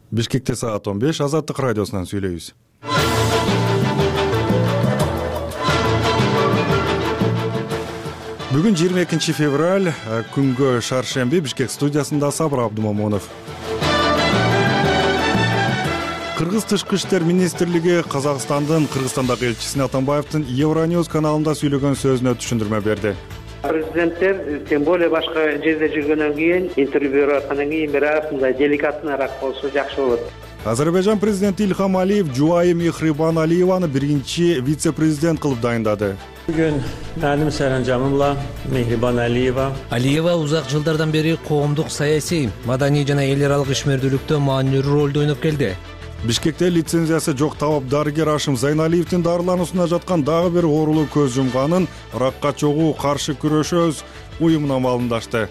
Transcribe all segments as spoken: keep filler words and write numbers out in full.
Бишкекте саат он беш, Азаттык радиосунан сүйлөйбүз. Бүгүн жыйырма экинчи февраль, күнгө шаршемби. Бишкек студиясында Сабыр Абдумомунов. Кыргыз тышкы иштер министрлиги Казакстандын Кыргызстандагы элчисине Атамбаевдин Евроньюз каналында сүйлөгөн сөзүнө түшүндүрмө берди. Президенттер, тем более башка жерде жүргөндөн кийин, интервью берип аткандан кийин бир арасында деликатныраак болсо жакшы болот. Азербайжан президенти Ильхам Алиев Жубайы Мехрибан Алиеваны биринчи вице-президент кылып дайындады. Бүгүн менин саранжамымла Мехрибан Алиева. Алиева узак жылдардан бери коомдук, саясий, маданий жана эл аралык ишмердүүлүктө маанилүү ролду ойноп келди. Бишкекте лицензиясы жок табап дарыгер Ашым Зайналиевдин дарылануусуна жаткан дагы бир оорулуу көз жумганын ракка чогуу каршы күрөшөбүз уюмуна маалымдашты.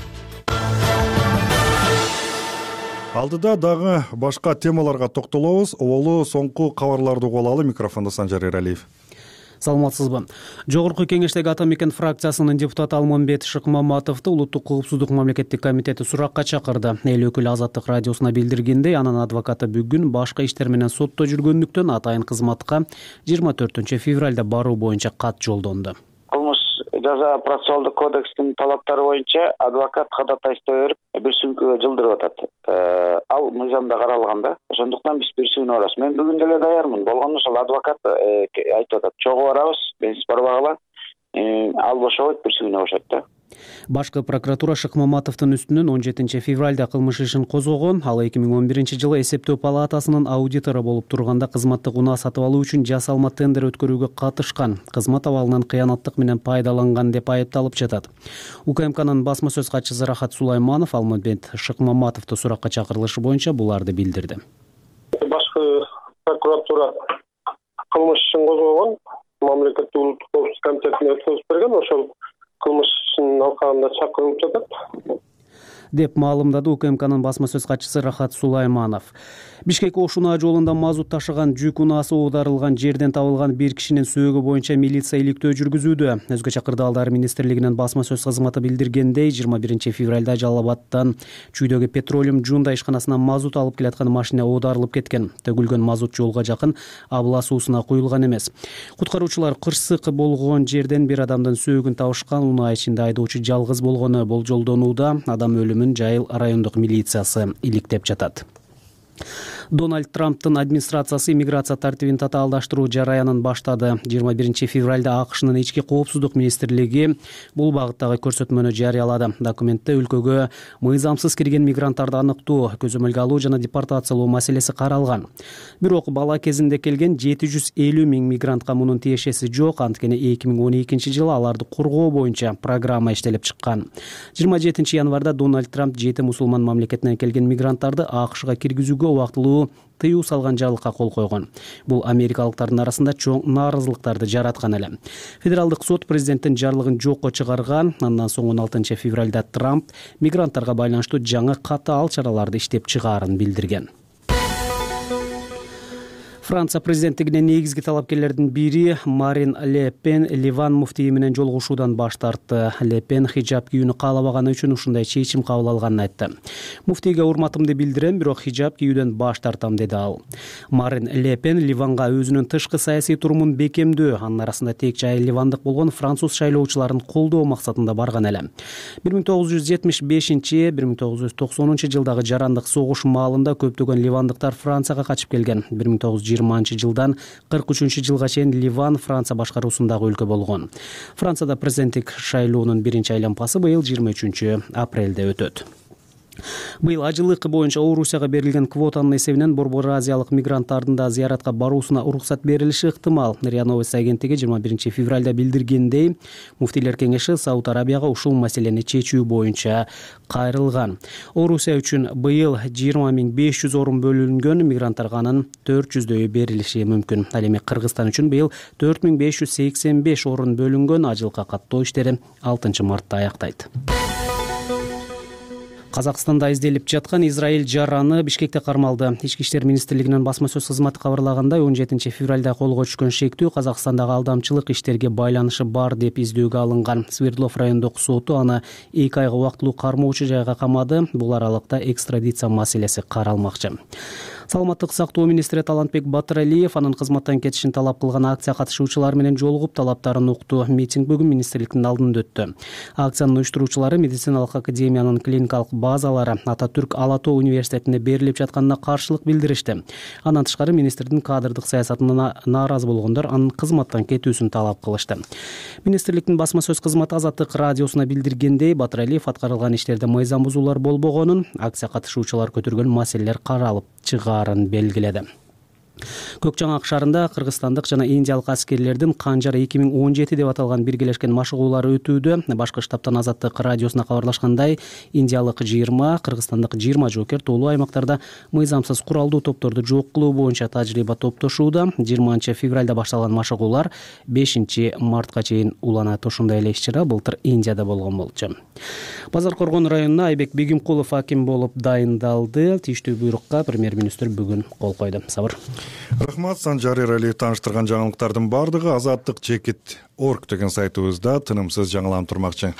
Алдыда дагы башка темаларга токтолобуз. Оболу соңку кабарларды угуп алалы. Микрофондо Санжар Эралиев. Саламатсызбы. Жогорку кеңештеги Ата Мекен фракциясынын депутаты Алмамбет Шыкмаматовду Улуттук коопсуздук мамлекеттик комитети суракка чакырды. Эл өкүлү Азаттык радиосуна билдиргендей, анын адвокаты бүгүн башка иштер менен сотто жүргөндүктөн атайын кызматка жыйырма төртүнчү февралда баруу боюнча кат жолдонду. Кылмыш жаза процессуалдык кодекстин талаптары боюнча адвокат ходатайство берип, бир сүйүнкөгө жылдырып атат. Ал мыйзамда каралганда, ошондуктан биз бир сүйүнүп барабыз. Мен бүгүн деле даярмын. Болгондо ошол адвокат айтып атат. Чогуу барабыз, бенсиз барбагыла. Ал бошобойт, бир сүйүнүп бошойт да. Башкы прокуратура Шыкмаматовдун үстүнөн он жетинчи февралда кылмыш ишин козгогон. Ал эки миң он биринчи жылы эсептөө палатасынын аудитору болуп турганда кызматтык унаа сатып алуу үчүн жасалма тендер өткөрүүгө катышкан, кызмат абалынан кыянаттык менен пайдаланган деп айыпталып жатат. УКМКнын басма сөз катчысы Рахат Сулайманов Алмамбет Шыкмаматовду суракка чакырылышы боюнча буларды билдирди. Башкы прокуратура кылмыш ишин козгогон, мамлекеттик улуттук коопсуздук комитетине өткөрүп берген, ошол кылмыш ишинин алкагында чакырылып жатат деп маалымдады УКМКнын басма сөз катчысы Рахат Сулайманов. Бишкек Ошуна жолунда мазут ташыган жүк унаасы оодарылган жерден табылган бир кишинин сөөгү боюнча милиция иликтөө жүргүзүүдө. Өзгөчө кырдаалдар министрлигинин басма сөз кызматы билдиргендей, жыйырма биринчи февралда Жалал Абадтан чүйдөгү Петролиум Жунда ишканасына мазут алып келаткан машина оодарылып кеткен. Төгүлгөн мазут жолго жакын Абла суусуна куюлган эмес. Куткаруучулар кырсык болгон жерден бир адамдын сөөгүн табышкан. Унаа ичинде айдоочу жалгыз болгону болжолдонууда. Адам өлүмүн Жайыл райондук милициясы иликтеп жатат. Дональд Трамптын администрациясы иммиграция тартибин татаалдаштыруу жараянын баштады. жыйырма биринчи февралда АКШнын ички коопсуздук министрлиги бул багыттагы көрсөтмөнү жарыялады. Документте өлкөгө мыйзамсыз кирген мигранттарды аныктоо, көзөмөлгө алуу жана депортациялоо маселеси каралган. Бирок бала кезинде келген жети жүз элүү миң мигрантка мунун тиешеси жок. Анткени эки миң он экинчи жылы аларды коргоо боюнча программа иштелип чыккан. жыйырма жетинчи январда Дональд Трамп жети мусулман мамлекетинен келген мигранттарды АКШга киргизүүгө убактылуу тыюу салган жарлыкка кол койгон. Бул америкалыктардын арасында чоң нааразылыктарды жараткан эле. Федералдык сот президенттин жарлыгын жокко чыгарган. Андан соң он алтынчы февралда Трамп мигранттарга байланыштуу жаңы катаал чараларды иштеп чыгаарын билдирген. Франция президенттигине негизги талапкерлердин бири Марин Ле Пен Ливан муфтийи менен жолугушуудан баш тартты. Ле Пен хиджаб кийүүнү каалабаганы үчүн ушундай чечим кабыл алганын айтты. Муфтийге урматымды билдирем, бирок хиджаб кийүүдөн баш тартам, деди ал. Марин Ле Пен Ливанга өзүнүн тышкы саясий турумун бекемдөө, анын арасында тек жай ливандык болгон француз шайлоочуларын колдоо максатында барган эле. бир миң тогуз жүз жетимиш бешинчи — бир миң тогуз жүз токсонунчу жылдагы жарандык согуш маалында көптөгөн ливандыктар Францияга качып келген. бир миң тогуз жүз жыйырманчы жылдан кырк үчүнчү жылга чейин Ливан Франция башкаруусундагы өлкө болгон. Францияда президенттик шайлоонун биринчи айланпасы быйыл жыйырма үчүнчү апрелде өтөт. Быйыл ажылык боюнча Орусияга берилген квотанын эсебинен Борбор Азиялык мигранттардын да зыяратка баруусуна уруксат берилиши ыктымал. РИА Новости агенттиги жыйырма биринчи февралда билдиргендей, муфтийлер кеңеши Сауд Арабияга ушул маселени чечүү боюнча кайрылган. Орусия үчүн быйыл жыйырма миң беш жүз орун бөлүнгөн, мигранттарга анын төрт жүздөйү берилиши мүмкүн. Ал эми Кыргызстан үчүн быйыл төрт миң беш жүз сексен беш орун бөлүнгөн. Ажылыкка каттоо иштери алтынчы мартта аяктайт. Казакстанда изделип жаткан Израиль жараны Бишкекте кармалды. Ички иштер министрлигинин басма сөз кызматы кабарлагандай, он жетинчи февралда колго түшкөн шектүү Казакстандагы алдамчылык иштерге байланышы бар деп издөөгө алынган. Свердлов райондук соту аны эки айга убактылуу кармоочу жайга камады. Бул аралыкта экстрадиция маселеси каралмакчы. Саламаттык сактоо министри Талантбек Батыралиев анын кызматтан кетишин талап кылган акция катышуучулары менен жолугуп талаптарын укту. Митинг бүгүн министрликтин алдында өттү. Акциянын уюштуруучулары медициналык академиянын клиникалык базалары Ататүрк Ала Тоо университетине берилип жатканына каршылык билдиришти. Андан тышкары министрдин кадрдык саясатына нааразы болгондор анын кызматтан кетүүсүн талап кылышты. Министрликтин басма сөз кызматы Азаттык радиосуна билдиргендей, Батыралиев аткарылган иштерде мыйзам бузуулар болбогонун, акция катышуучулар көтөргөн маселелер каралып чыгаарын белгиледи. Көк Жаңак шаарында кыргызстандык жана индиялык аскерлердин Канжар эки миң он жети деп аталган биргелешкен машыгуулары өтүүдө. Башкы штабтан Азаттык радиосуна кабарлашкандай, индиялык жыйырма, кыргызстандык жыйырма жоокер тоолуу аймактарда мыйзамсыз куралдуу топторду жок кылуу боюнча тажрыйба топтошууда. жыйырманчы февралда башталган машыгуулар бешинчи мартка чейин уланат. Ошондой эле иш-чара былтыр Индияда болгон болчу. Базар Коргон районуна Айбек Бегимкулов аким болуп дайындалды. Тийиштүү буйрукка премьер-министр бүгүн кол койду. Сабыр. Рахмат, Санжар Эралиев таныштырган жаңылыктардын бардыгы азаттык чекит орг деген сайтыбызда тынымсыз жаңыланып турмакчы.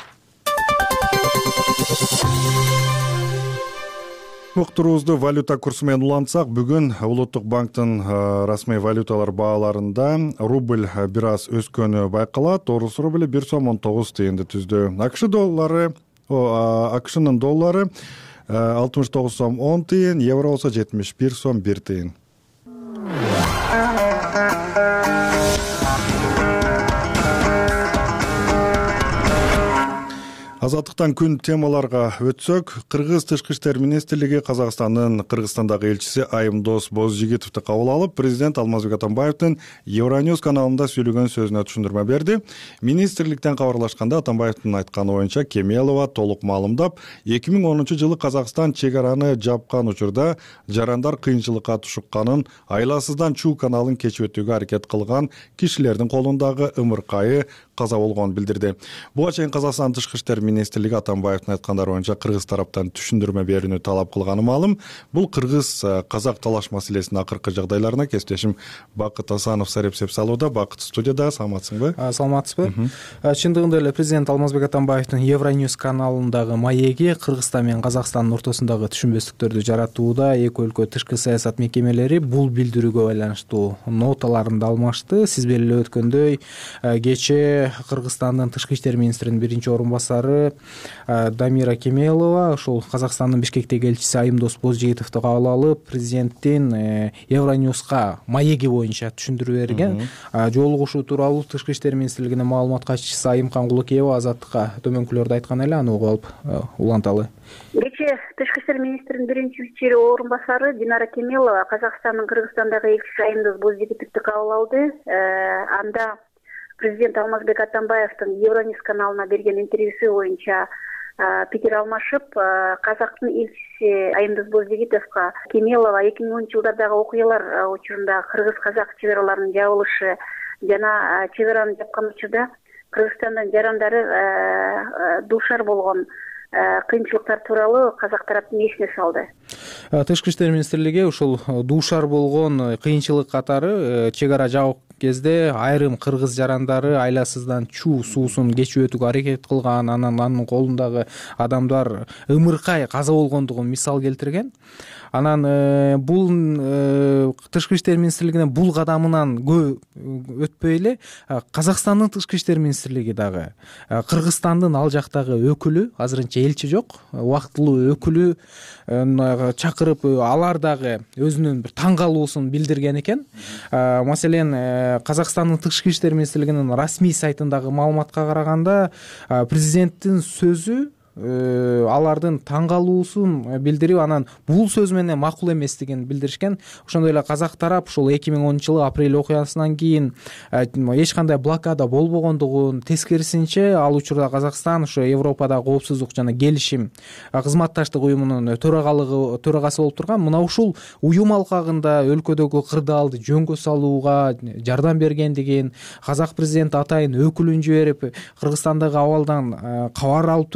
Уктуруубузду валюта курсу менен улантсак, бүгүн Улуттук банктын расмий валюталар бааларында рубль бир аз өскөнү байкалат. Орус рубли бир сом он тогуз тыйынды түздү. АКШ доллары, АКШнын доллары алтымыш тогуз сом он тыйын, евро болсо жетимиш бир сом бир тыйын. Азаттыктан күн темаларга өтсөк, Кыргыз тышкы иштер министрлиги Казакстандын Кыргызстандагы элчиси Айымдос Бозжигитовду кабыл алып, президент Алмазбек Атамбаевдин Евроньюз каналында сүйлөгөн сөзүнө түшүндүрмө берди. Министрликтен кабарлашканда Атамбаевдин айтканы боюнча Кемелова толук маалымдап, эки миң онунчу жылы Казакстан чек араны жапкан учурда жарандар кыйынчылыкка тушукканын, айласыздан Чуу каналын кечип өтүүгө аракет кылган кишилердин колундагы ымыркайы каза болгонун билдирди. Буга чейин Казакстан тышкы иштер министрлиги Атамбаевдин айткандары боюнча Кыргыз тараптан түшүндүрмө берүүнү талап кылганы маалым. Бул кыргыз-казак талаш маселесинин акыркы жагдайларына кесиптешим Бакыт Асанов сарепсеп салууда. Бакыт студияда, саламатсыңбы? Саламатсызбы? Чындыгында эле президент Алмазбек Атамбаевдин Евроньюз каналындагы маеги Кыргызстан менен Казакстандын ортосундагы түшүнбөстүктөрдү жаратууда эки өлкө тышкы саясат мекемелери бул билдирүүгө байланыштуу ноталарын алмашты. Сиз белгилеп өткөндөй, кечээ Кыргызстандын тышкы иштер министринин биринчи орун басары Дамира Кемелова ошол Казакстандын Бишкектеги элчиси Айымдос Бозжигитовду кабыл алып, президенттин Евроньюзга маеги боюнча түшүндүрүү берген. Жолугушуу тууралуу тышкы иштер министрлигинин маалымат катчысы Айымкан Кулукеева Азаттыкка төмөнкүлөрдү айткан эле, аны угуп алып уланталы. Кечээ тышкы иштер министринин биринчи орун басары Динара Кемелова Казакстандын Кыргызстандагы элчиси Айымдос Бозжигитовду кабыл алды. Анда президент Алмазбек Атамбаевдин Евроньюз каналына берген интервьюсу боюнча пикир алмашып, Казактын элчиси Айымдос Бозжигитовго Кемелова эки миң онунчу жылдардагы окуялар учурунда кыргыз-казак чек араларынын жабылышы жана чек араны жапкан учурда Кыргызстандын жарандары дуушар болгон кыйынчылыктар тууралуу казак тараптын эсине салды. Тышкы иштер министрлиги ушул дуушар болгон кыйынчылык катары чек ара жабык кезде айрым кыргыз жарандары айласыздан Чуу суусун кечип өтүүгө аракет кылган, анан анын колундагы адамдар ымыркай каза болгондугун мисал келтирген. Анан бул тышкы иштер министрлигинин бул кадамынан көп өтпөй эле Казакстандын тышкы иштер министрлиги дагы Кыргызстандын ал жактагы өкүлү, азырынча элчи жок, убактылуу өкүлү чакырып, алар дагы өзүнүн бир таң калуусун билдирген экен. Маселен, Казакстандын тышкы иштер министрлигинин расмий сайтындагы маалыматка караганда, президенттин сөзү алардын таң калуусун билдирип, анан бул сөз менен макул эместигин билдиришкен. Ошондой эле казак тарап ушул эки миң онунчу жылы апрель окуясынан кийин эч кандай блокада болбогондугун, тескерисинче ал учурда Казакстан ошо Европадагы коопсуздук жана келишим кызматташтык уюмунун төрагалыгы төрагасы болуп турган. Мына ушул уюм алкагында өлкөдөгү кырдаалды жөнгө салууга жардам бергендигин, казак президенти атайын өкүлүн жиберип Кыргызстандагы абалдан кабар алып тургандыгын,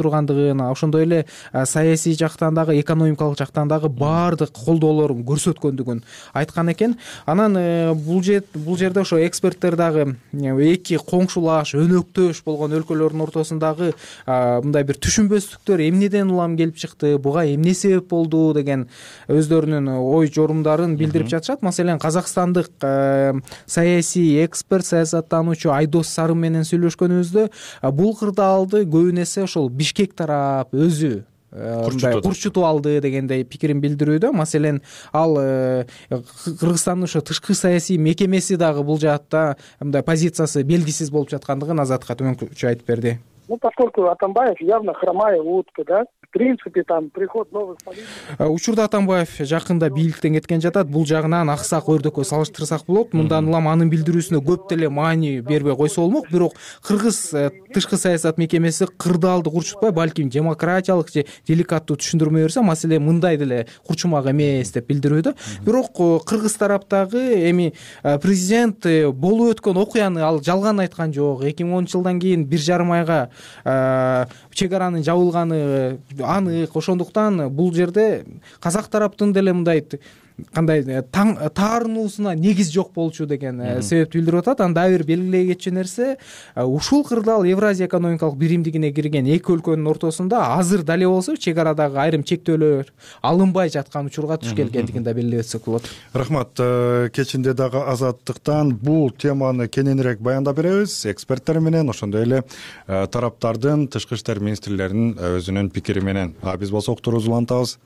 жактан ошондой эле саясий жактан дагы экономикалык жактан дагы баардык колдоолорун көрсөткөндүгүн айткан экен. Анан бул бул жерде ошо эксперттер дагы эки коңшулаш өнөктөш болгон өлкөлөрдүн ортосундагы мындай бир түшүнбөстүктөр эмнеден улам келип чыкты, буга эмне себеп болду деген өздөрүнүн ой жорумдарын билдирип жатышат. Маселен, казакстандык саясий эксперт, саясаттануучу Айдос Сарым менен сүйлөшкөнүбүздө бул кырдаалды көбүн эсе ошол Бишкек тарап өзү курчутуп алды дегендей пикирин билдирүүдө. Маселен, ал Кыргызстандын ошо тышкы саясий мекемеси дагы бул жаатта мындай позициясы белгисиз болуп жаткандыгын Азатка төмөнкүчө айтып берди. Ну, поскольку Атамбаев явно хромая утка, да, в принципе, там приход новых политиков. Учурда Атамбаев жакында бийликтен кеткен жатат. Бул жагынан аксак өрдөккө салыштырсак болот. Мындан улам анын билдирүүсүнө көп деле маани бербей койсо болмок. Бирок Кыргыз тышкы саясат мекемеси кырдаалды курчутпай, балким демократиялык же деликаттуу түшүндүрмө берсе, маселе мындай деле курчумак эмес деп билдирүүдө. Бирок кыргыз тараптагы эми президент болуп өткөн окуяны ал жалган айткан жок. эки миң онунчу жылдан кийин бир жарым айга чек аранын жабылганы анык. Ошондуктан бул жерде казак тараптын деле мындай кандай таарынуусуна негиз жок болчу деген себепти билдирип атат. Анда бир белгилей кетчү нерсе, ушул кырдаал Евразия экономикалык биримдигине кирген эки өлкөнүн ортосунда азыр дале болсо чек арадагы айрым чектөөлөр алынбай жаткан учурга туш келгендигин да белгилеп өтсөк болот. Рахмат. Кечинде дагы Азаттыктан бул теманы кененирээк баяндап беребиз эксперттер менен, ошондой эле тараптардын тышкы иштер министрлеринин өзүнүн пикири менен. А биз болсо уктуруубузду улантабыз.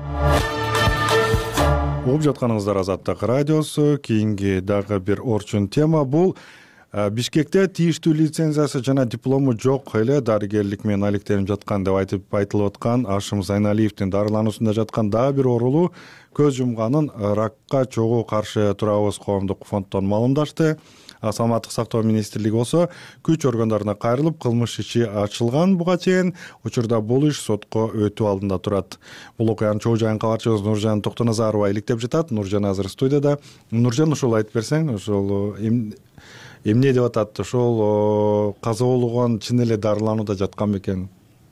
Угуп жатканыңыздар Азаттык радиосу. Кийинки дагы бир орчун тема бул Бишкекте тийиштүү лицензиясы жана диплому жок эле дарыгерлик менен алектенип жаткан деп айтып айтылып аткан Ашым Зайналиевдин дарылануусунда жаткан дагы бир оорулуу көз жумганын ракка чогуу каршы турабыз коомдук фонддон маалымдашты. Саламаттык сактоо министрлиги болсо күч органдарына кайрылып кылмыш иши ачылган буга чейин. Учурда бул иш сотко өтүү алдында турат. Бул окуянын чогуу жайын кабарчыбыз Нуржан Токтоназарова иликтеп жатат. Нуржан азыр студияда. Нуржан, ушул айтып берсең, ошол эмне деп атат, ошол каза болгон чын эле дарыланууда жаткан бекен?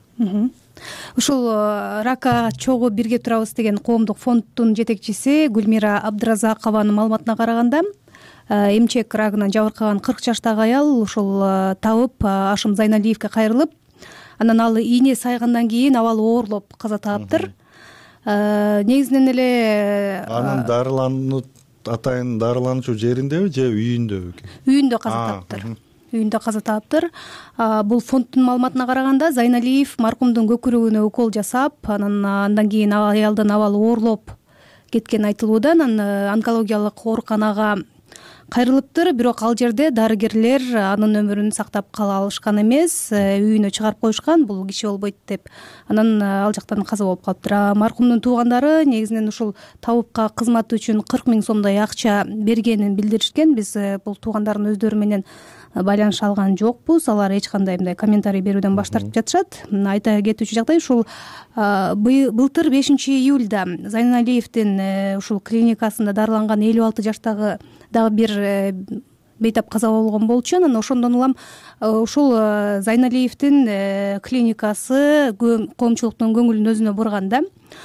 Ушул ракка чогуу бирге турабыз деген коомдук фонддун жетекчиси Гүлмира Абдыразакованын маалыматына караганда, эмчек рагынан жабыркаган кырк жаштагы аял ушул табып Ашым Зайналиевге кайрылып, анан ал ийне сайгандан кийин абалы оорлоп каза таптыр. Негизинен эле анын дарылануу атайын дарылануучу жериндеби же үйүндөбү? Үйүндө каза таптыр. Үйүндө каза таптыр. Бул фонддун маалыматына караганда Зайналиев маркумдун көкүрөгүнө укол жасап, анан андан кийин аялдын абалы оорлоп кеткен айтылууда. Анан онкологиялык ооруканага кайрылыптыр, бирок ал жерде дарыгерлер анын өмүрүн сактап кала алышкан эмес, үйүнө чыгарып коюшкан, бул киши болбойт деп. Анан ал жактан каза болуп калыптыр. Маркумдун туугандары негизинен ушул табыпка кызматы үчүн кырк миң сомдой акча бергенин билдиришкен. Биз бул туугандардын өздөрү менен байланыша алган жокпуз. Алар эч кандай мындай комментарий берүүдөн баш тартып жатышат. Айта кетүүчү жагдай, ушул былтыр бешинчи июлда Зайналиевдин ушул клиникасында дарыланган элүү алты жаштагы дагы бир бейтап каза болгон болчу. Анан ошондон улам ушул Зайналиевдин клиникасы коомчулуктун көңүлүн өзүнө бурганда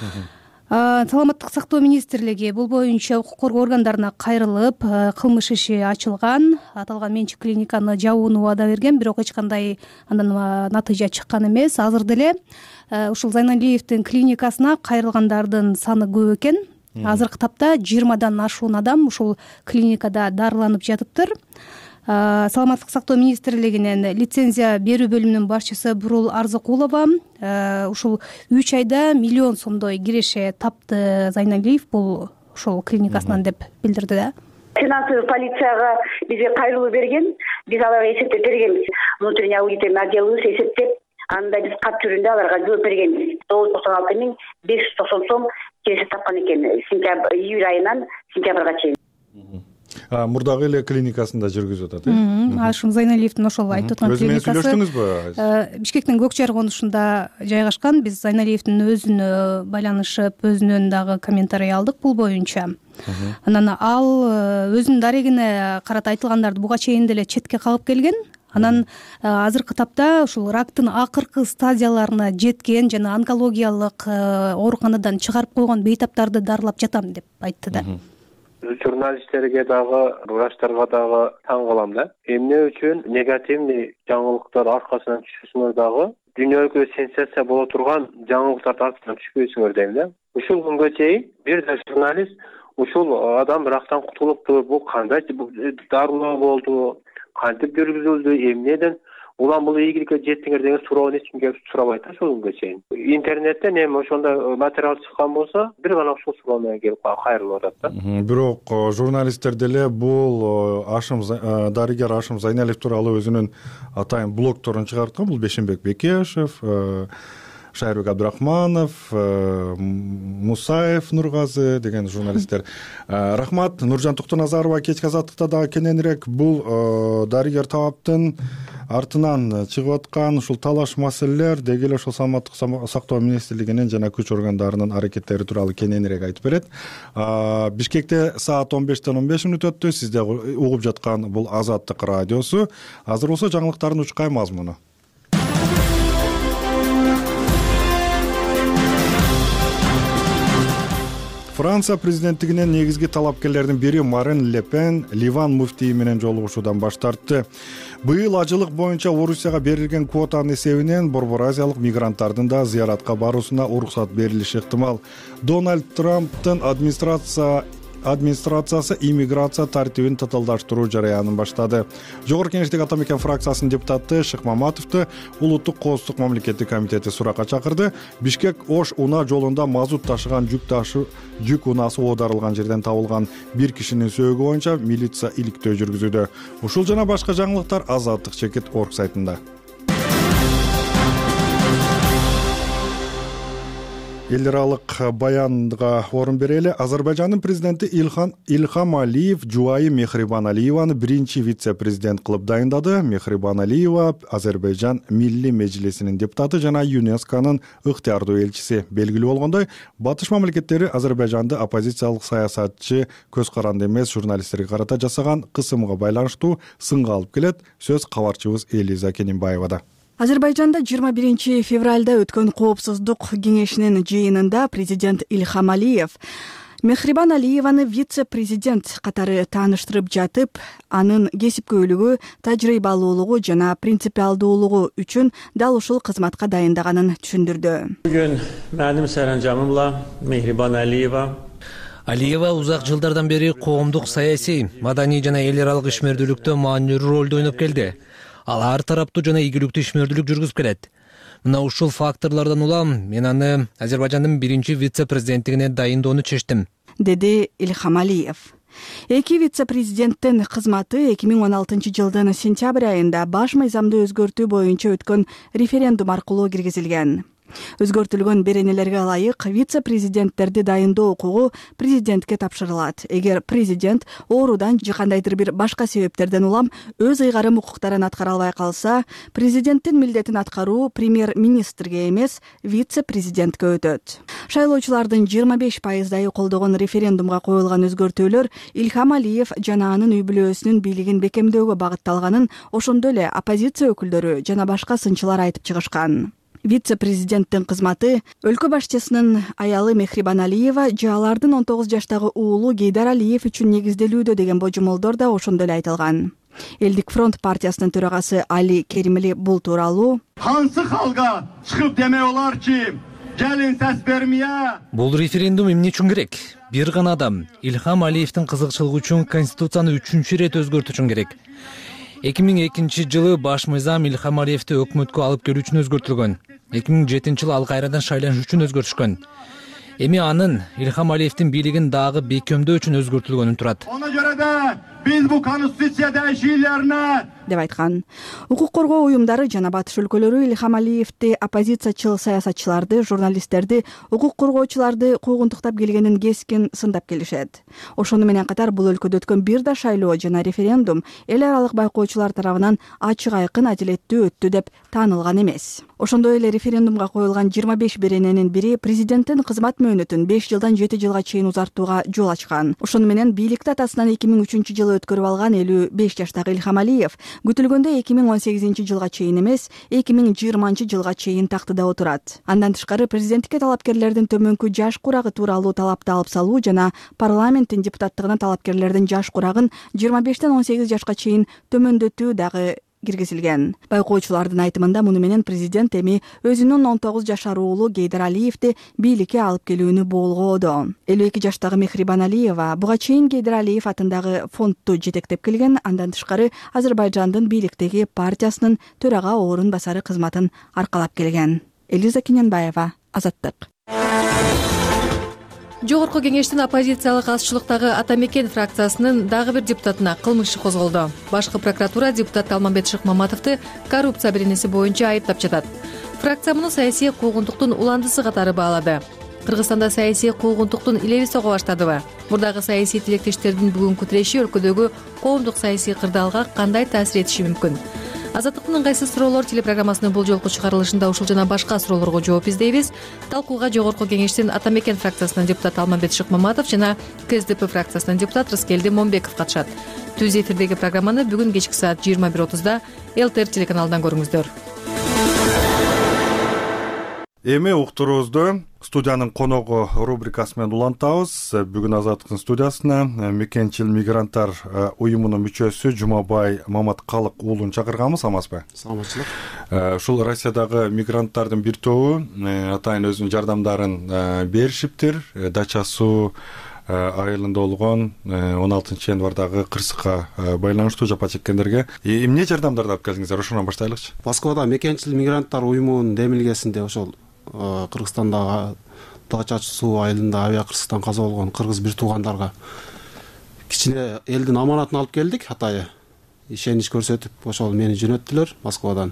Саламаттык сактоо министрлиги бул боюнча укук коргоо органдарына кайрылып, кылмыш иши ачылган, аталган менчик клиниканы жабууну убада берген, бирок эч кандай андан натыйжа чыккан эмес. Азыр деле ушул Зайналиевдин клиникасына кайрылгандардын саны көп экен. Азыркы тапта жыйырмадан ашуун адам ушул клиникада дарыланып жатыптыр. Саламаттык сактоо министрлигинин лицензия берүү бөлүмүнүн башчысы Бурул Арзыкулова ушул үч айда миллион сомдой киреше тапты Зайналиев бул ушул клиникасынан деп билдирди да. Финансовый полицияга бизге кайрылуу берген, биз аларга эсептеп бергенбиз. Внутренний аудитный отделыбыз эсептеп, анда биз кат түрүндө аларга жооп бергенбиз. тогуз жүз токсон алты миң беш жүз токсон сом киреше тапкан экен сентябрь июль айынан сентябрга чейин. Мурдагы эле клиникасында жүргүзүп атат, э? Ашым Зайналиевдин ошол айтып аткан клиникасы. Өзү менен сүйлөштүңүзбү? Бишкектин Көк Жар конушунда жайгашкан. Биз Зайналиевдин өзүнө байланышып, өзүнөн дагы комментарий алдык бул боюнча. Анан ал өзүнүн дарегине карата айтылгандарды буга чейин деле четке кагып келген. анан азыркы тапта ушул рактын акыркы стадияларына жеткен жана онкологиялык ооруканадан чыгарып койгон бейтаптарды дарылап жатам деп айтты да. Журналисттерге дагы, врачтарга дагы таң калам да. Эмне үчүн негативный жаңылыктар аркасынан түшөсүңөр дагы, дүйнөгө сенсация боло турган жаңылыктардын аркасынан түшпөйсүңөр дейм да. Ушул күнгө чейин бир да журналист ушул адам рактан кутулупту, бул кандай дарылоо болду, кантип жүргүзүлдү, эмнеден улам бул ийгиликке жеттиңер деген суроону эч ким келип сурабайт да ушул күнгө чейин. Интернеттен эми ошондой материал чыккан болсо, бир гана ушул суроо менен келип кайрылып атат да. Бирок журналисттер деле бул Ашым дарыгер Ашым Зайналиев тууралуу өзүнүн атайын блогторун чыгарткан. Бул Бешенбек Бекешев, Шайрбек Абдрахманов, Мусаев Нургазы деген журналисттер. Рахмат. Нуржан Токтоназарова кечки азаттыкта дагы кененирээк бул дарыгер табаптын артынан чыгып аткан ушул талаш маселелер деги эле ушул саламаттык сактоо министрлигинин жана күч органдарынын аракеттери тууралуу кененирээк айтып берет. Бишкекте саат он бештен он беш мүнөт өттү. Сизде угуп жаткан бул Азаттык радиосу. Азыр болсо жаңылыктардын учкай мазмуну. Франция президенттигинин негизги талапкерлердин бири Марин Ле Пен Ливан муфтийи менен жолугушуудан баш тартты. Быйыл ажылык боюнча Орусияга берилген квотанын эсебинен Борбор Азиялык мигранттардын да зыяратка баруусуна уруксат берилиши ыктымал. Дональд Трамптын администрация администрациясы иммиграция тартибин татаалдаштыруу жараянын баштады. Жогорку Кеңештеги Ата Мекен фракциясынын депутаты Шык Маматовду Улуттук коопсуздук мамлекеттик комитети суракка чакырды. Бишкек-Ош унаа жолунда мазут ташыган жүк ташы жүк унаасы оодарылган жерден табылган бир кишинин сөөгү боюнча милиция иликтөө жүргүзүүдө. Ушул жана башка жаңылыктар Азаттык чекит орг сайтында. Эл аралык баянга орун берели. Азербайжандын президенти Илхан Илхам Алиев жубайы Мехрибан Алиеваны биринчи вице-президент кылып дайындады. Мехрибан Алиева Азербайжан Милли Мejlisинин депутаты жана ЮНЕСКОнун ыктыярдуу элчиси. Белгилүү болгондой, батыш мамлекеттери Азербайжанды оппозициялык саясатчы көз каранды эмес журналисттерге карата жасаган кысымга байланыштуу сынга алып келет. Сөз кабарчыбыз Элиза Кенимбаевада. Азербайжанда жыйырма биринчи февралда өткөн коопсуздук кеңешинин жыйынында президент Илхам Алиев Мехрибан Алиеваны вице-президент катары тааныштырып жатып, анын кесипкөйлүгү, тажрыйбалуулугу жана принципиалдуулугу үчүн дал ушул кызматка дайындаганын түшүндүрдү. Бүгүн менин саранжамымла Мехрибан Алиева Алиева узак жылдардан бери коомдук саясий, маданий жана эл аралык ишмердүүлүктө маанилүү ролду ойноп келди. Ал ар тараптуу жана ийгиликтүү ишмердүүлүк жүргүзүп келет. Мына ушул факторлордон улам мен аны Азербайжандын биринчи вице-президенттигине дайындоону чечтим, деди Илхам Алиев. Эки вице-президенттин кызматы эки миң он алтынчы жылдын сентябрь айында баш мыйзамды өзгөртүү боюнча өткөн референдум аркылуу киргизилген. Өзгөртүлгөн беренелерге ылайык вице-президенттерди дайындоо укугу президентке тапшырылат. Эгер президент оорудан же кандайдыр бир башка себептерден улам өз ыйгарым укуктарын аткара албай калса, президенттин милдетин аткаруу премьер-министрге эмес, вице-президентке өтөт. Шайлоочулардын жыйырма беш пайыздайы колдогон референдумга коюлган өзгөртүүлөр Илхам Алиев жана анын үй бүлөсүнүн бийлигин бекемдөөгө багытталганын ошондой эле оппозиция өкүлдөрү жана башка сынчылар айтып чыгышкан. Вице-президенттин кызматы өлкө башчысынын аялы Мехрибан Алиева же алардын он тогуз жаштагы уулу Гейдар Алиев үчүн негизделүүдө деген божомолдор да ошондой эле айтылган. Элдик фронт партиясынын төрагасы Али Керимли бул тууралуу кантсы халга чыгып демей олар ки келин сес бермее. Бул референдум эмне үчүн керек? Бир гана адам Илхам Алиевдин кызыкчылыгы үчүн конституцияны үчүнчү ирет өзгөртүү үчүн керек. эки миң экинчи жылы баш мыйзам Илхам Алиевди өкмөткө алып келүү үчүн өзгөртүлгөн. эки миң жетинчи жылы ал кайрадан шайланыш үчүн өзгөртүшкөн. Эми анын Илхам Алиевдин бийлигин дагы бекемдөө үчүн өзгөртүлгөнүн турат. Ona göre de biz bu konstitusiya değişikliklerine деп айткан. Укук коргоо уюмдары жана батыш өлкөлөрү Илхам Алиевди, оппозициячыл саясатчыларды, журналисттерди, укук коргоочуларды куугунтуктап келгенин кескин сындап келишет. Ошону менен катар бул өлкөдө өткөн бир да шайлоо жана референдум эл аралык байкоочулар тарабынан ачык айкын адилеттүү өттү деп таанылган эмес. Ошондой эле референдумга коюлган жыйырма беш берененин бири президенттин кызмат мөөнөтүн беш жылдан жети жылга чейин узартууга жол ачкан. Ошону менен бийликти атасынан эки миң үчүнчү жылы өткөрүп алган элүү беш жаштагы Илхам Алиев күтүлгөндө эки миң он сегизинчи жылга чейин эмес, эки миң жыйырманчы жылга чейин тактыда отурат. Андан тышкары президенттикке талапкерлердин төмөнкү жаш курагы тууралуу талапты алып салуу жана парламенттин депутаттыгына талапкерлердин жаш курагын жыйырма бештен он сегиз жашка чейин төмөндөтүү дагы киргизилген. Байкоочулардын айтымында муну менен президент эми өзүнүн он тогуз жашар уулу Гейдар Алиевди бийликке алып келүүнү болгоодо. элүү эки жаштагы Мехрибан Алиева буга чейин Гейдар Алиев атындагы фондду жетектеп келген. Андан тышкары Азербайжандын бийликтеги партиясынын төрага орун басары кызматын аркалап келген. Элиза Киненбаева, Азаттык. Жогорку кеңештин оппозициялык азчылыктагы Ата Мекен фракциясынын дагы бир депутатына кылмыш иши козголду. Башкы прокуратура депутат Алмамбет Шыкмаматовду коррупция беренеси боюнча айыптап жатат. Фракция муну саясий куугунтуктун уландысы катары баалады. Кыргызстанда саясий куугунтуктун илеби сого баштадыбы? Мурдагы саясий тилектештердин бүгүнкү тиреши өлкөдөгү коомдук саясий кырдаалга кандай таасир этиши мүмкүн? Азаттыктын ыңгайсыз суроолор телепрограммасынын бул жолку чыгарылышында ушул жана башка суроолорго жооп издейбиз. Талкууга Жогорку кеңештин Ата Мекен фракциясынын депутаты Алмамбет Шыкмаматов жана КСДП фракциясынын депутаты Рыскелди Момбеков катышат. Түз эфирдеги программаны бүгүн кечки саат жыйырма бир отузда ЛТР телеканалынан көрүңүздөр. Эми уктуруубузду студиянын коногу рубрикасы менен улантабыз. Бүгүн Азаттыктын студиясына мекенчил мигранттар уюмунун мүчөсү Жумабай Маматкалык уулун чакырганбыз. Амазбай. Саламатчылык. Ушул Россиядагы мигранттардын бир тобу атайын өзүнүн жардамдарын беришиптир. Дача суу айылында болгон он алтынчы январдагы кырсыкка байланыштуу жапа чеккендерге эмне жардамдарды алып келдиңиздер? Ошондон баштайлыкчы. Москвада мекенчил мигранттар уюмунун демилгесинде ошол Кыргызстандагы Дача суу айылында авиа кырсыктан каза болгон кыргыз бир туугандарга кичине элдин аманатын алып келдик. Атайы ишенич көрсөтүп ошол мени жөнөттүлөр Москвадан.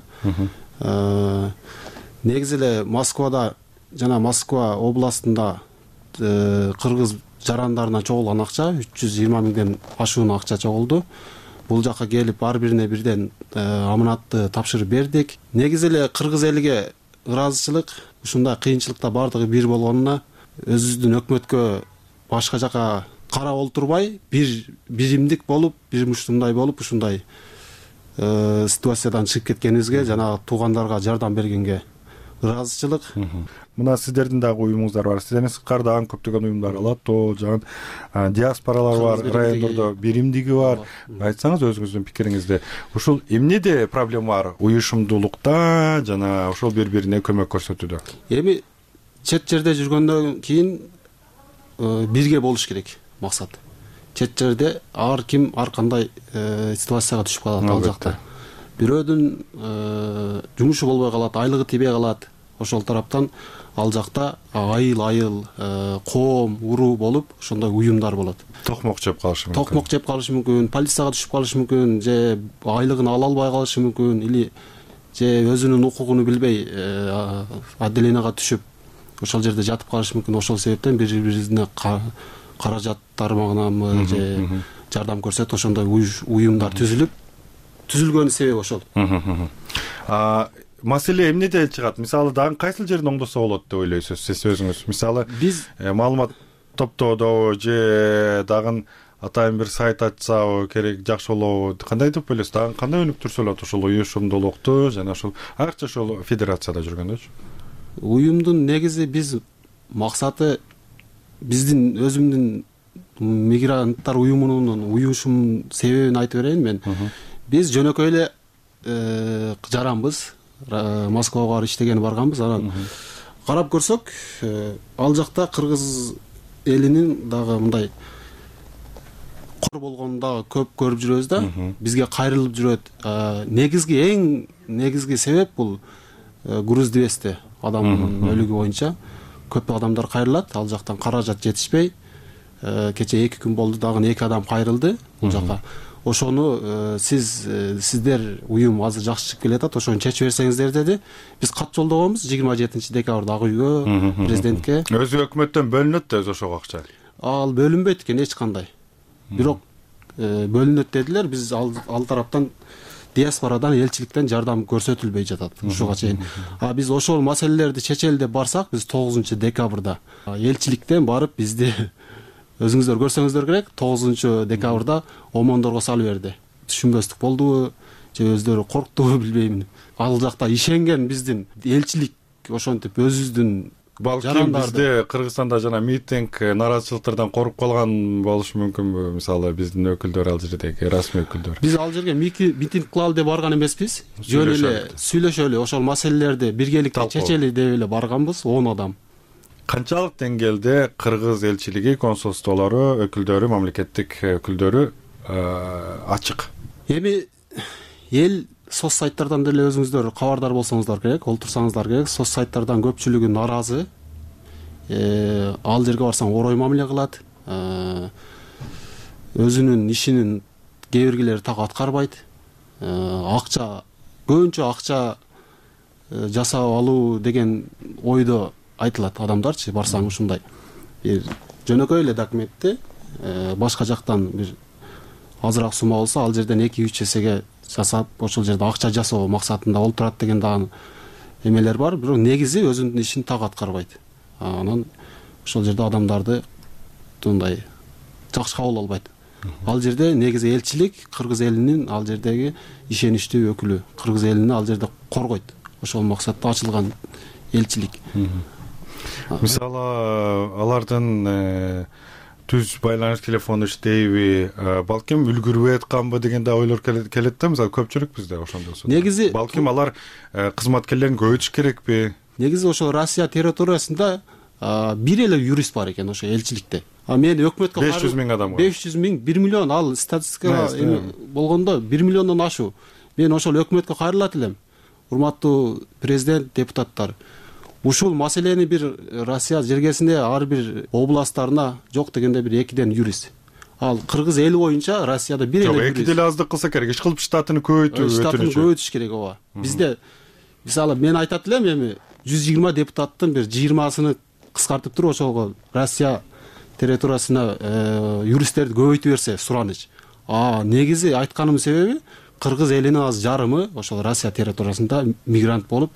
Негизи эле Москвада жана Москва областында кыргыз жарандарына чогулган акча үч жүз жыйырма миңден ашуун акча чогулду. Бул жакка келип ар бирине бирден аманатты тапшырып бердик. Негизи эле кыргыз элиге ыраазычылык, ушундай кыйынчылыкта бардыгы бир болгонуна өзүбүздүн өкмөткө башка жака карап олтурбай, бир биримдик болуп, бир муштумдай болуп ушундай ситуациядан чыгып кеткенибизге жана туугандарга жардам бергенге ыраазычылык. Мына сиздердин дагы уюмуңуздар бар. Сиздердин сырткардан көптөгөн уюмдар, Лото, жана диаспоралар бар, райондордо биримдиги бар. Айтсаңыз өзүңүздүн пикириңизди. Ушул эмнеде проблема бар? Уюшумдуулукта жана ошол бири-бирине көмөк көрсөтүүдө. Эми чет жерде жүргөндөн кийин бирге болуш керек максат. Чет жерде ар ким ар кандай ситуацияга түшүп калат ал жакта. Бирөөдүн жумушу болбой калат, айлыгы тийбей калат. Ошол тараптан ал жакта айыл айыл коом уруу болуп ошондой уюмдар болот. Токмок жеп калышы мүмкүн. Токмок жеп калышы мүмкүн, полицияга түшүп калышы мүмкүн, же айлыгын ала албай калышы мүмкүн, или же өзүнүн укугун билбей отделенияга түшүп ошол жерде жатып калышы мүмкүн. Ошол себептен бири-бирибизине каражат тармагынан же жардам көрсөтүп ошондой уюмдар түзүлүп түзүлгөн себеби ошол. Маселе эмнеде чыгат? Мисалы дагы кайсыл жерин оңдосо болот деп ойлойсуз сиз өзүңүз? Мисалы биз маалымат топтоодо же дагы атайын бир сайт ачсабы керек, жакшы болобу? Кандай деп ойлойсуз? Дагы кандай өнүктүрсө болот ошол уюшумдуулукту жана ошол айрыкча ошол федерацияда жүргөндөчү? Уюмдун негизи биз максаты биздин өзүмдүн мигранттар уюмунун уюшум себебин айтып берейин мен. Биз жөнөкөй эле жаранбыз. Москвага барып иштеген барганбыз. Анан карап көрсөк, ал жакта кыргыз элинин дагы мындай кор болгонун дагы көп көрүп жүрөбүз да. Бизге кайрылып жүрөт. Негизги эң негизги себеп бул груз двести адамдын өлүгү боюнча көп адамдар кайрылат. Ал жактан каражат жетишпей, кече эки күн болду, дагы эки адам кайрылды бул жака. Ошону сиз сиздер уюм азыр жакшы чыгып келатат, ошону чечип берсеңиздер деди. Биз кат жолдогонбуз жыйырма жетинчи декабрда ак үйгө, президентке. Өзү өкмөттөн бөлүнөт да ошого акча. Ал бөлүнбөйт экен эч кандай. Бирок бөлүнөт дедилер. Биз ал тараптан диаспорадан, элчиликтен жардам көрсөтүлбөй жатат ушуга чейин. А биз ошол маселелерди чечели деп барсак, биз тогузунчу декабрда элчиликтен барып бизди өзүңүздөр көрсөңүздөр керек, тогузунчу декабрда омондорго салып берди. Түшүнбөстүк болдубу же өздөрү корктубу билбейм, ал жакта ишенген биздин элчилик ошентип өзүбүздүн балким бизде Кыргызстанда жана митинг, нааразычылыктардан коруп калган болушу мүмкүнбү? Мисалы биздин өкүлдөр, ал жердеги расмий өкүлдөр. Биз ал жерге митинг кылалы деп барган эмеспиз. Жөн эле сүйлөшөлү, ошол маселелерди биргеликте чечели деп эле барганбыз, он адам. Канчалык деңгээлде кыргыз элчилиги, консулстволору, өкүлдөрү, мамлекеттик өкүлдөрү ачык? Эми эл соц сайттардан деле өзүңүздөр кабардар болсоңуздар керек, олтурсаңыздар керек. Соц сайттардан көпчүлүгү нааразы. Ал жерге барсаң орой мамиле кылат. Өзүнүн ишинин кээ биргилери так аткарбайт. Акча, көбүнчө акча жасап алуу деген ойдо айтылат адамдарчы. Барсаң ушундай бир жөнөкөй эле документти башка жактан бир азыраак сумма болсо, ал жерден эки үч эсеге жасап, ошол жерде акча жасоо максатында болуп турат деген дагы эмелер бар. Бирок негизи өзүнүн ишин так аткарбайт. Анан ошол жерде адамдарды мындай жакшы кабыл албайт. Ал жерде негизи элчилик кыргыз элинин ал жердеги ишеничтүү өкүлү, кыргыз элини ал жерде коргойт. Ошол максатта ачылган элчилик. Мисалы, алардын түз байланыш телефону иштейби, балким үлгүрбөй атканбы деген да ойлор келет да. Мисалы, көпчүлүк бизде ошондой. Негизи балким алар кызматкерлерин көбөйтүш керекпи? Негизи ошол Россия территориясында бир эле юрист бар экен ошо элчиликте. А мен өкмөткө беш жүз миң адам. беш жүз миң, бир миллион, ал статистика болгондо бир миллиондон ашуу. Мен ошол өкмөткө кайрылат элем. Урматтуу президент, депутаттар, ушул маселени бир Россия жергесинде ар бир областтарына жок дегенде бир экиден юрист. Ал кыргыз эли боюнча Россияда бир эле юрист. Эки деле аздык кылса керек, иш кылып штатын көбөйтүү, штатын көбөйтүш керек. Ооба. Бизде мисалы мен айтат элем, эми жүз жыйырма депутаттын бир жыйырмасыны кыскартып туруп ошого Россия территориясына юристтерди көбөйтүп берсе сураныч. А негизи айтканымдын себеби кыргыз элинин аз жарымы ошол Россия территориясында мигрант болуп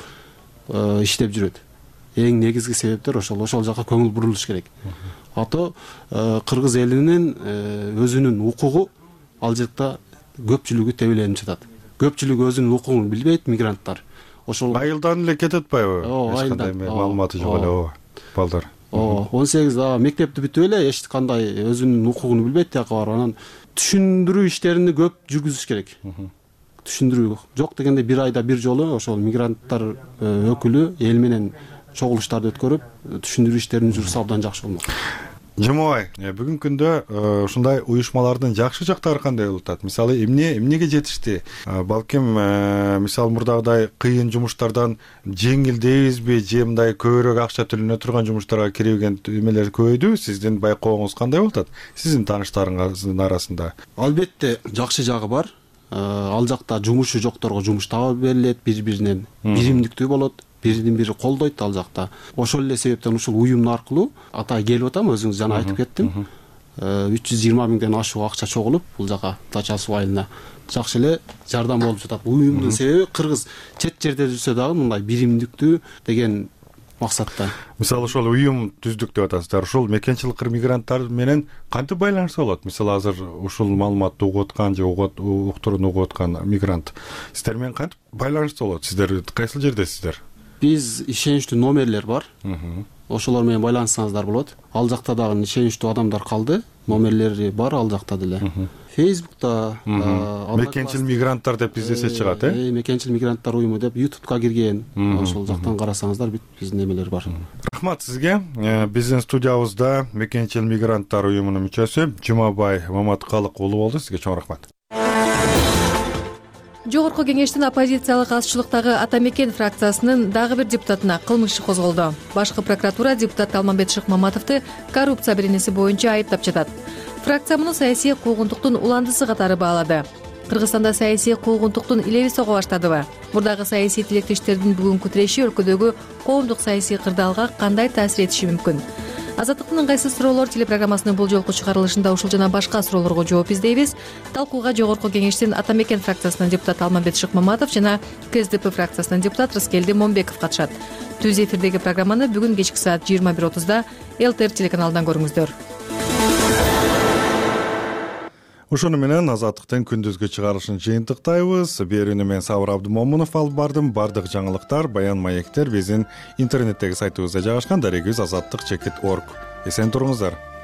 иштеп жүрөт. Эң негизги себептер ошол ошол жака көңүл бурулуш керек. Ато кыргыз элинин өзүнүн укугу ал жакта көпчүлүгү тебеленип жатат. Көпчүлүгү өзүнүн укугун билбейт, мигранттар. Ошол айылдан эле кетет атпайбы? Эч кандай маалыматы жок эле. Ооба. Балдар. Ооба, он сегиз мектепти бүтүп эле эч кандай өзүнүн укугун билбейт, тияка барып анан түшүндүрүү иштерин көп жүргүзүш керек. Түшүндүрүү жок дегенде бир айда бир жолу ошол мигранттар өкүлү эл менен чогулуштарды өткөрүп түшүндүрүү иштерин жүргүзсө абдан жакшы болмок. Жумабай, бүгүнкү күндө ушундай уюшмалардын жакшы жактары кандай болуп атат? Мисалы, эмне эмнеге жетишти? Балким мисалы мурдагыдай кыйын жумуштардан жеңилдейбизби, же мындай көбүрөөк акча төлөнө турган жумуштарга кирген эмелер көбөйдүбү? Сиздин байкоогуңуз кандай болуп атат? Сиздин тааныштарыңыздын арасында? Албетте жакшы жагы бар. Ал жакта жумушу жокторго жумуш таба берилет, бири-биринен биримдиктүү болот. Бирдин бири колдойт ал жакта. Ошол эле себептен ушул уюм аркылуу атай келип атам, өзүңүз жана айтып кеттим. үч жүз жыйырма миңден ашук акча чогулуп бул жака Дача суу айылына жакшы эле жардам болуп жатат. Уюмдун себеби кыргыз чет жерде жүрсө дагы мындай биримдиктүү деген максатта. Мисалы ошол уюм түздүк деп атасыздар. Ошол мекенчил кыр мигранттар менен кантип байланышса болот? Мисалы азыр ушул маалыматты угуп аткан же уктуруну угуп аткан мигрант сиздер менен кантип байланышса болот? Сиздер кайсыл жердесиздер? Биз ишеничтүү номерлер бар. Ошолор менен байланышсаңыздар болот. Ал жакта дагы ишеничтүү адамдар калды. Номерлери бар ал жакта деле. Фейсбукта мекенчил мигранттар деп издесе чыгат, э? Мекенчил мигранттар уюму деп ютубка кирген. Ошол жактан карасаңыздар биздин немелер бар. Рахмат сизге. Биздин студиябызда мекенчил мигранттар уюмунун мүчөсү Жумабай Маматкалык уулу болду. Сизге чоң рахмат. Жогорку кеңештин оппозициялык азчылыктагы Ата Мекен фракциясынын дагы бир депутатына кылмыш иши козголду. Башкы прокуратура депутат Алмамбет Шыкмаматовду коррупция беренеси боюнча айыптап жатат. Фракция муну саясий куугунтуктун уландысы катары баалады. Кыргызстанда саясий куугунтуктун илеби сого баштадыбы? Мурдагы саясий тилектештердин бүгүнкү тиреши өлкөдөгү коомдук саясий кырдаалга кандай таасир этиши мүмкүн? Азаттыктын ыңгайсыз суроолор телепрограммасынын бул жолку чыгарылышында ушул жана башка суроолорго жооп издейбиз. Талкууга Жогорку кеңештин Ата Мекен фракциясынын депутаты Алмамбет Шыкмаматов жана КСДП фракциясынын депутаты Рыскелди Момбеков катышат. Түз эфирдеги программаны бүгүн кечки саат жыйырма бир отузда эл тэ эр телеканалынан көрүңүздөр. ушуну менен азаттыктын күндүзгү чыгарылышын жыйынтыктайбыз. Берүүнү мен Сабыр Абдымомунов алып бардым. Бардык жаңылыктар, баян, маектер биздин интернеттеги сайтыбызда жайгашкан. Дарегибиз азаттык чекит орг. Эсен туруңуздар.